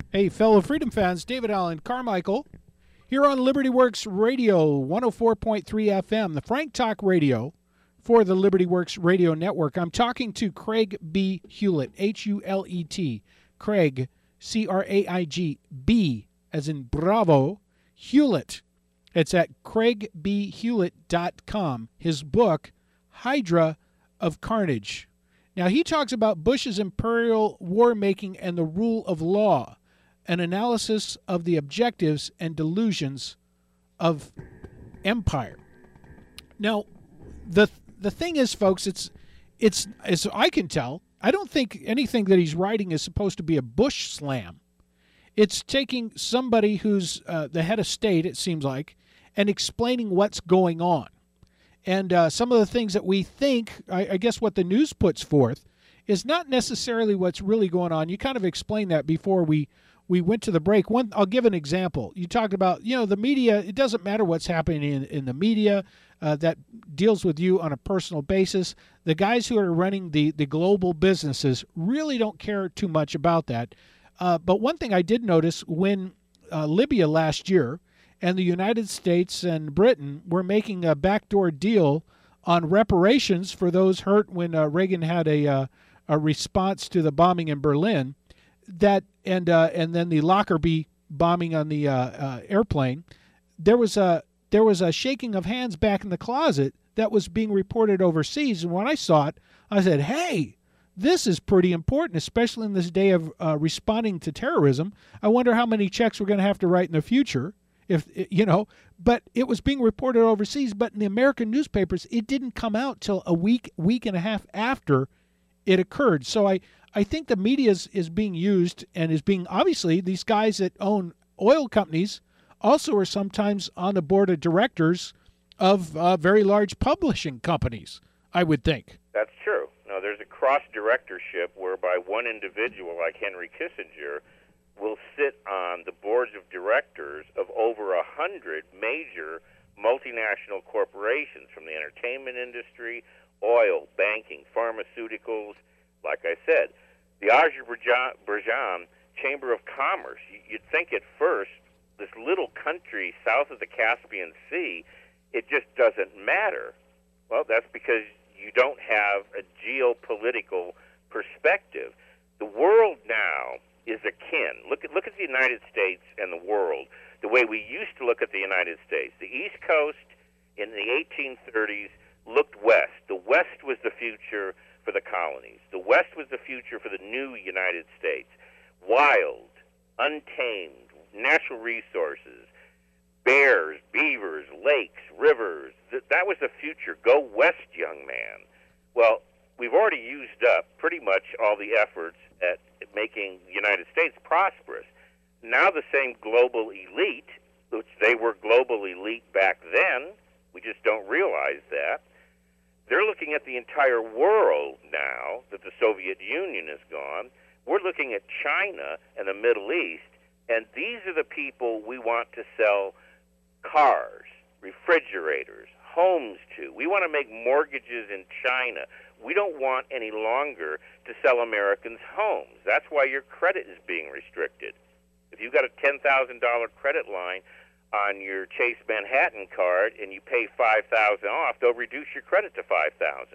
Hey, fellow Freedom fans, David Allen Carmichael here on Liberty Works Radio, 104.3 FM, the Frank Talk Radio for the Liberty Works Radio Network. I'm talking to Craig B. Hulet, H-U-L-E-T, Craig, C-R-A-I-G, B as in Bravo, Hulet. It's at craigbhulet.com. His book, Hydra of Carnage. Now, he talks about Bush's imperial war making and the rule of law, an analysis of the objectives and delusions of empire. Now, the thing is, folks, it's as I can tell, I don't think anything that he's writing is supposed to be a Bush slam. It's taking somebody who's the head of state, it seems like, and explaining what's going on. And some of the things that we think, I guess what the news puts forth, is not necessarily what's really going on. You kind of explained that before we went to the break. I'll give an example. You talked about, the media. It doesn't matter what's happening in the media that deals with you on a personal basis. The guys who are running the global businesses really don't care too much about that. But one thing I did notice when Libya last year and the United States and Britain were making a backdoor deal on reparations for those hurt when Reagan had a response to the bombing in Berlin, and then the Lockerbie bombing on the airplane, there was a shaking of hands back in the closet that was being reported overseas. And when I saw it, I said, hey, this is pretty important, especially in this day of responding to terrorism. I wonder how many checks we're going to have to write in the future. But it was being reported overseas. But in the American newspapers, it didn't come out till a week and a half after it occurred. So I think the media is being used and is being, obviously, these guys that own oil companies also are sometimes on the board of directors of very large publishing companies, I would think. That's true. Now, there's a cross-directorship whereby one individual like Henry Kissinger will sit on the boards of directors of over 100 major multinational corporations, from the entertainment industry, oil, banking, pharmaceuticals. Like I said, the Azerbaijan Chamber of Commerce, you'd think at first, this little country south of the Caspian Sea, it just doesn't matter. Well, that's because you don't have a geopolitical perspective. The world now is akin. Look at the United States and the world the way we used to look at the United States. The East Coast in the 1830s looked west. The West was the future for the colonies. The West was the future for the new United States. Wild, untamed, natural resources, bears, beavers, lakes, rivers. That was the future. Go west, young man. Well, we've already used up pretty much all the efforts at making the United States prosperous. Now the same global elite, which they were global elite back then, we just don't realize that, they're looking at the entire world now that the Soviet Union is gone. We're looking at China and the Middle East, and these are the people we want to sell cars, refrigerators, homes to. We want to make mortgages in China. We don't want any longer to sell Americans homes. That's why your credit is being restricted. If you've got a $10,000 credit line on your Chase Manhattan card and you pay $5,000 off, they'll reduce your credit to $5,000.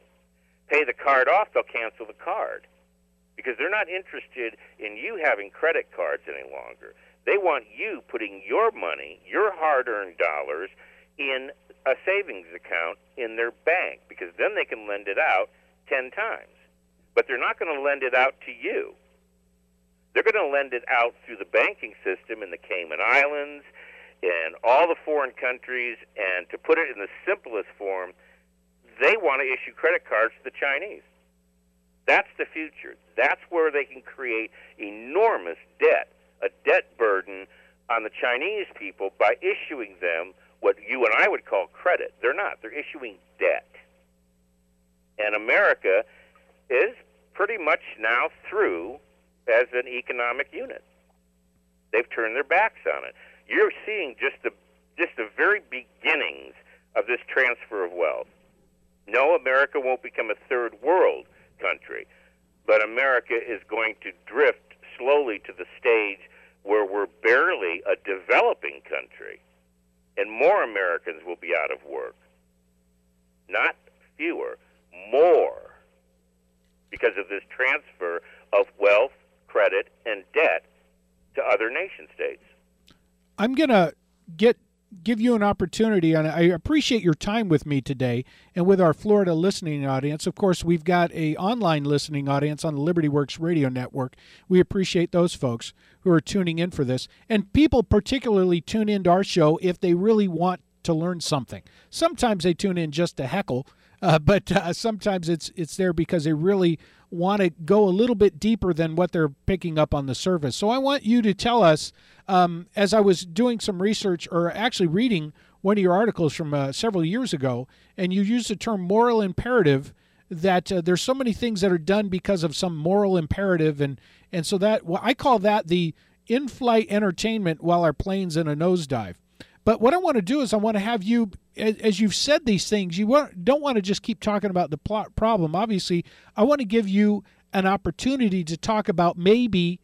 Pay the card off, they'll cancel the card, because they're not interested in you having credit cards any longer. They want you putting your money, your hard-earned dollars, in a savings account in their bank, because then they can lend it out 10 times. But they're not going to lend it out to you. They're going to lend it out through the banking system in the Cayman Islands and all the foreign countries, and to put it in the simplest form, they want to issue credit cards to the Chinese. That's the future. That's where they can create enormous debt, a debt burden on the Chinese people by issuing them what you and I would call credit. They're not. They're issuing debt. And America is pretty much now through as an economic unit. They've turned their backs on it. You're seeing just the very beginnings of this transfer of wealth. No, America won't become a third world country, but America is going to drift slowly to the stage where we're barely a developing country, and more Americans will be out of work. Not fewer, more, because of this transfer of wealth, credit, and debt to other nation states. I'm going to give you an opportunity, and I appreciate your time with me today and with our Florida listening audience. Of course, we've got an online listening audience on the Liberty Works radio network. We appreciate those folks who are tuning in for this. And people particularly tune into our show if they really want to learn something. Sometimes they tune in just to heckle, but sometimes it's there because they really want to go a little bit deeper than what they're picking up on the surface. So I want you to tell us, as I was doing some research, or actually reading one of your articles from several years ago, and you used the term moral imperative, that there's so many things that are done because of some moral imperative, and so that, well, I call that the in-flight entertainment while our plane's in a nosedive. But what I want to do is I want to have you, as you've said these things, don't want to just keep talking about the problem. Obviously, I want to give you an opportunity to talk about maybe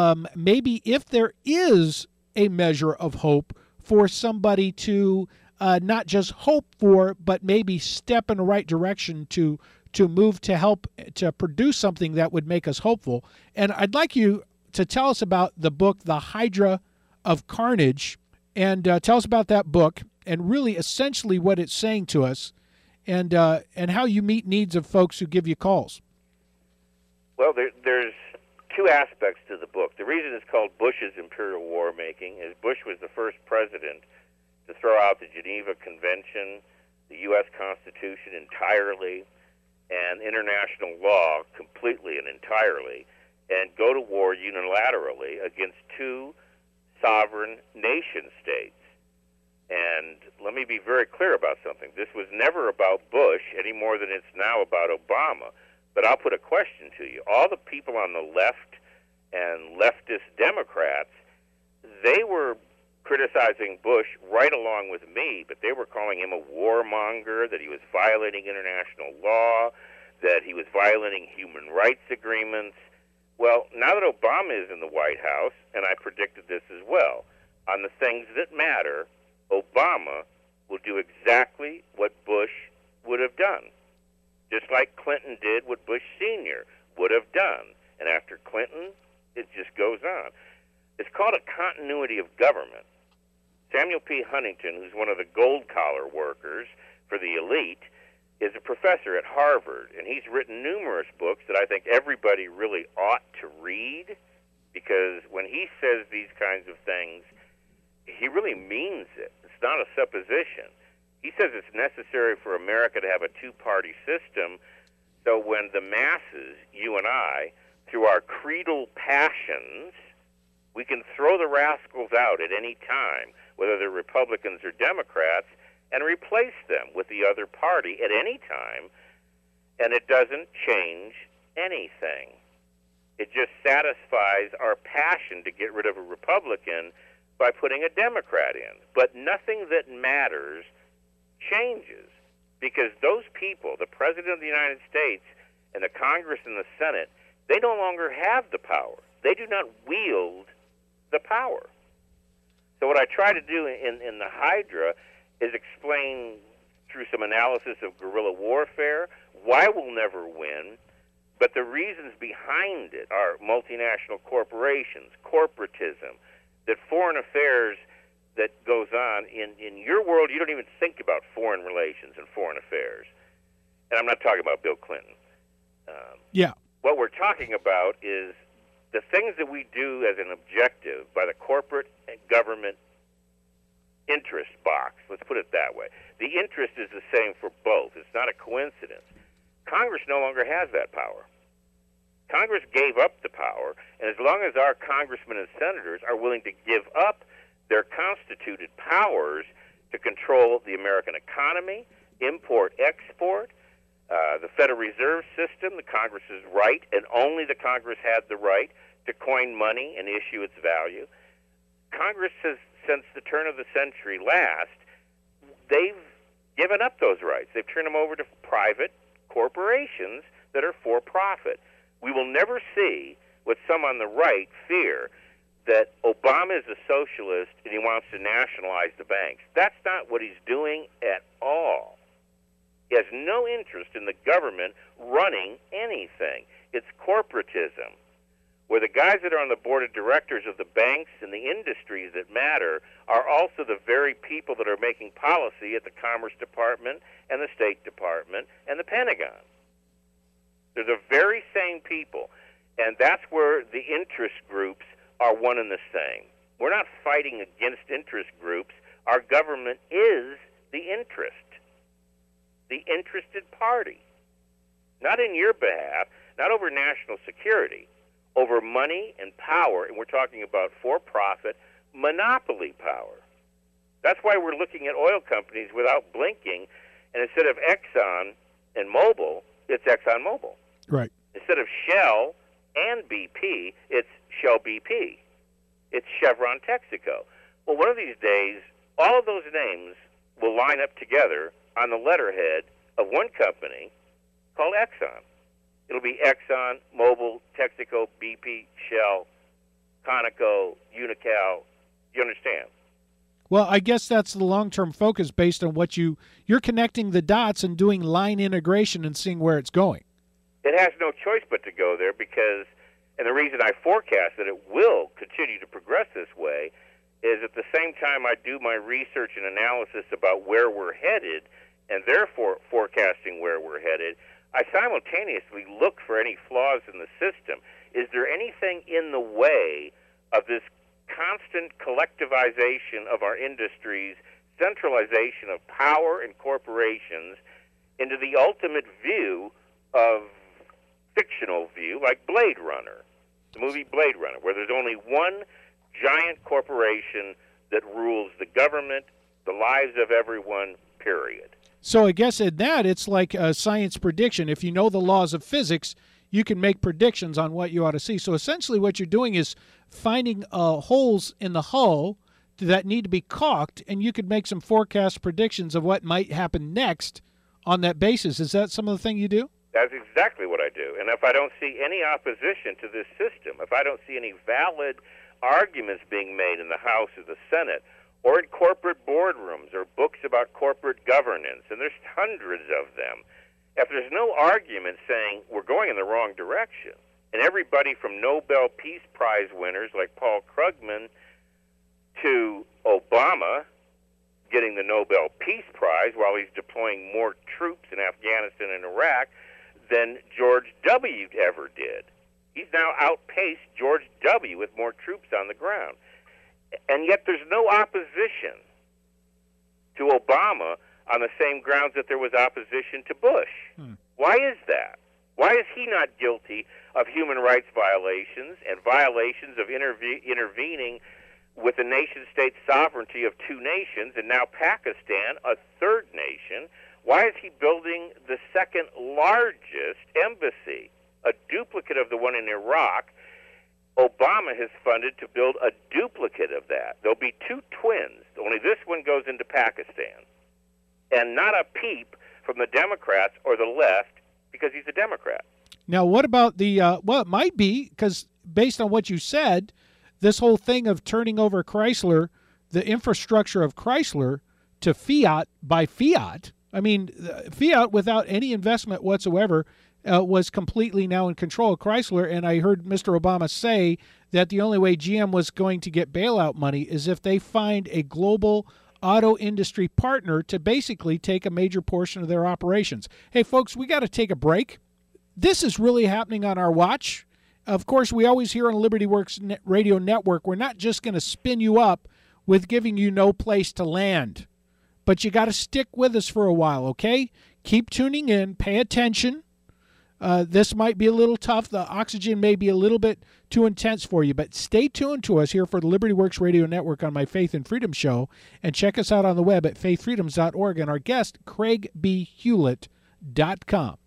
if there is a measure of hope for somebody to not just hope for, but maybe step in the right direction to move to help to produce something that would make us hopeful. And I'd like you to tell us about the book, The Hydra of Carnage, and tell us about that book and really essentially what it's saying to us, and how you meet needs of folks who give you calls. Well, there's two aspects to the book. The reason it's called Bush's Imperial War Making is Bush was the first president to throw out the Geneva Convention, the U.S. Constitution entirely, and international law completely and entirely, and go to war unilaterally against two sovereign nation states. And let me be very clear about something. This was never about Bush any more than it's now about Obama. But I'll put a question to you. All the people on the left and leftist Democrats, they were criticizing Bush right along with me, but they were calling him a warmonger, that he was violating international law, that he was violating human rights agreements. Well, now that Obama is in the White House, and I predicted this as well, on the things that matter, Obama will do exactly what Bush would have done, just like Clinton did what Bush Sr. would have done. And after Clinton, it just goes on. It's called a continuity of government. Samuel P. Huntington, who's one of the gold-collar workers for the elite, is a professor at Harvard, and he's written numerous books that I think everybody really ought to read, because when he says these kinds of things, he really means it. It's not a supposition. He says it's necessary for America to have a two-party system, so when the masses, you and I, through our creedal passions, we can throw the rascals out at any time, whether they're Republicans or Democrats, and replace them with the other party at any time, and it doesn't change anything. It just satisfies our passion to get rid of a Republican by putting a Democrat in. But nothing that matters changes, because those people, the President of the United States and the Congress and the Senate, they no longer have the power. They do not wield the power. So what I try to do in the Hydra is explain through some analysis of guerrilla warfare why we'll never win, but the reasons behind it are multinational corporations, corporatism, that foreign affairs that goes on. In your world, you don't even think about foreign relations and foreign affairs. And I'm not talking about Bill Clinton. Yeah. What we're talking about is the things that we do as an objective by the corporate and government interest box, let's put it that way. The interest is the same for both. It's not a coincidence. Congress no longer has that power. Congress gave up the power, and as long as our congressmen and senators are willing to give up their constituted powers to control the American economy, import, export, the Federal Reserve System, the Congress is right, and only the Congress had the right to coin money and issue its value. Congress has, since the turn of the century last, they've given up those rights. They've turned them over to private corporations that are for profit. We will never see what some on the right fear, that Obama Obama is a socialist and he wants to nationalize the banks. That's not what he's doing at all. He has no interest in the government running anything. It's corporatism, where the guys that are on the board of directors of the banks and the industries that matter are also the very people that are making policy at the Commerce Department and the State Department and the Pentagon. They're the very same people, and that's where the interest groups are one and the same. We're not fighting against interest groups. Our government is the interest, the interested party. Not in your behalf, not over national security, over money and power, and we're talking about for-profit monopoly power. That's why we're looking at oil companies without blinking, and instead of Exxon and Mobil, it's ExxonMobil. Right. Instead of Shell and BP, it's Shell BP. It's Chevron Texaco. Well, one of these days, all of those names will line up together on the letterhead of one company called Exxon. It'll be Exxon, Mobil, Texaco, BP, Shell, Conoco, Unocal. You understand? Well, I guess that's the long-term focus based on what you're connecting the dots and doing line integration and seeing where it's going. It has no choice but to go there because, and the reason I forecast that it will continue to progress this way is at the same time I do my research and analysis about where we're headed and therefore forecasting where we're headed, I simultaneously look for any flaws in the system. Is there anything in the way of this constant collectivization of our industries, centralization of power and corporations into the ultimate view of fictional view, like Blade Runner, the movie Blade Runner, where there's only one giant corporation that rules the government, the lives of everyone, period. So I guess in that, it's like a science prediction. If you know the laws of physics, you can make predictions on what you ought to see. So essentially what you're doing is finding holes in the hull that need to be caulked, and you could make some forecast predictions of what might happen next on that basis. Is that some of the thing you do? That's exactly what I do. And if I don't see any opposition to this system, if I don't see any valid arguments being made in the House or the Senate, or in corporate boardrooms or books about corporate governance, and there's hundreds of them, if there's no argument saying we're going in the wrong direction, and everybody from Nobel Peace Prize winners like Paul Krugman to Obama getting the Nobel Peace Prize while he's deploying more troops in Afghanistan and Iraq than George W. ever did. He's now outpaced George W. with more troops on the ground. And yet there's no opposition to Obama on the same grounds that there was opposition to Bush. Why is that? Why is he not guilty of human rights violations and violations of intervening with the nation-state sovereignty of two nations, and now Pakistan, a third nation? Why is he building the second largest embassy, a duplicate of the one in Iraq? Obama has funded to build a duplicate of that. There'll be two twins, only this one goes into Pakistan. And not a peep from the Democrats or the left, because he's a Democrat. Now, what about the, well, it might be, because based on what you said, this whole thing of turning over Chrysler, the infrastructure of Chrysler, to fiat by fiat, I mean, fiat without any investment whatsoever, was completely now in control of Chrysler, and I heard Mr. Obama say that the only way GM was going to get bailout money is if they find a global auto industry partner to basically take a major portion of their operations. Hey, folks, we got to take a break. This is really happening on our watch. Of course, we always hear on Liberty Works Radio Network, we're not just going to spin you up with giving you no place to land, but you got to stick with us for a while, okay? Keep tuning in, pay attention. This might be a little tough. The oxygen may be a little bit too intense for you, but stay tuned to us here for the Liberty Works Radio Network on my Faith and Freedom show, and check us out on the web at faithfreedoms.org and our guest, CraigBHewlett.com.